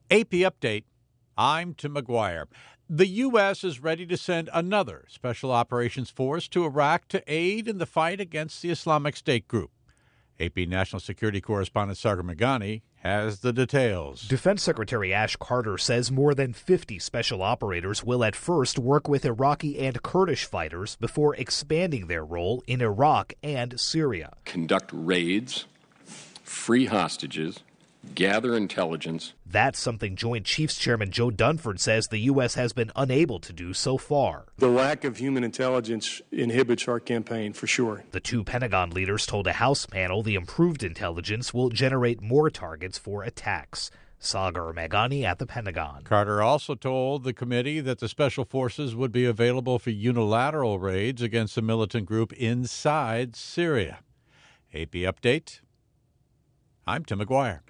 AP Update. I'm Tim McGuire. The U.S. is ready to send another special operations force to Iraq to aid in the fight against the Islamic State group. AP National Security Correspondent Sagar Meghani has the details. Defense Secretary Ash Carter says more than 50 special operators will at first work with Iraqi and Kurdish fighters before expanding their role in Iraq and Syria. Conduct raids, free hostages, gather intelligence. That's something Joint Chiefs Chairman Joe Dunford says the U.S. has been unable to do so far. The lack of human intelligence inhibits our campaign, for sure. The two Pentagon leaders told a House panel the improved intelligence will generate more targets for attacks. Sagar Meghani at the Pentagon. Carter also told the committee that the special forces would be available for unilateral raids against a militant group inside Syria. AP Update. I'm Tim McGuire.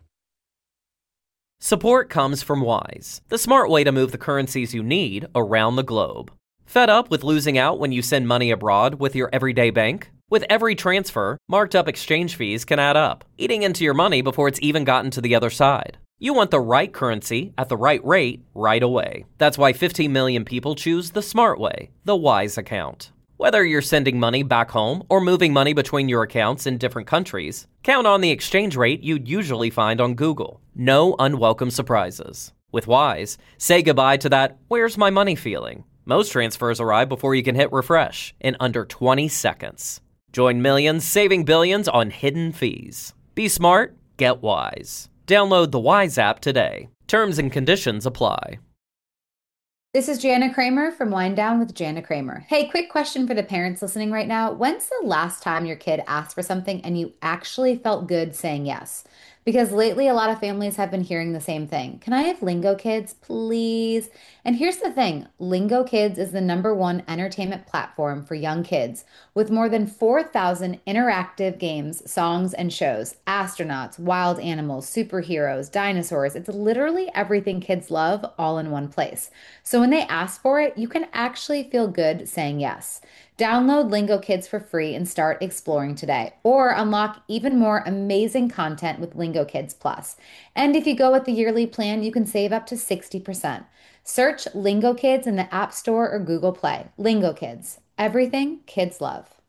Support comes from Wise, the smart way to move the currencies you need around the globe. Fed up with losing out when you send money abroad with your everyday bank? With every transfer, marked up exchange fees can add up, eating into your money before it's even gotten to the other side. You want the right currency at the right rate right away. That's why 15 million people choose the smart way, the Wise account. Whether you're sending money back home or moving money between your accounts in different countries, count on the exchange rate you'd usually find on Google. No unwelcome surprises. With Wise, say goodbye to that "where's my money" feeling. Most transfers arrive before you can hit refresh in under 20 seconds. Join millions saving billions on hidden fees. Be smart, get Wise. Download the Wise app today. Terms and conditions apply. This is Jana Kramer from Wind Down with Jana Kramer. Hey, quick question for the parents listening right now. When's the last time your kid asked for something and you actually felt good saying yes? Because lately, a lot of families have been hearing the same thing. Can I have Lingo Kids, please? And here's the thing. Lingo Kids is the #1 entertainment platform for young kids with more than 4,000 interactive games, songs, and shows. Astronauts, wild animals, superheroes, dinosaurs. It's literally everything kids love all in one place. So when they ask for it, you can actually feel good saying yes. Download Lingo Kids for free and start exploring today, or unlock even more amazing content with Lingo Kids Plus. And if you go with the yearly plan, you can save up to 60%. Search Lingo Kids in the App Store or Google Play. Lingo Kids, everything kids love.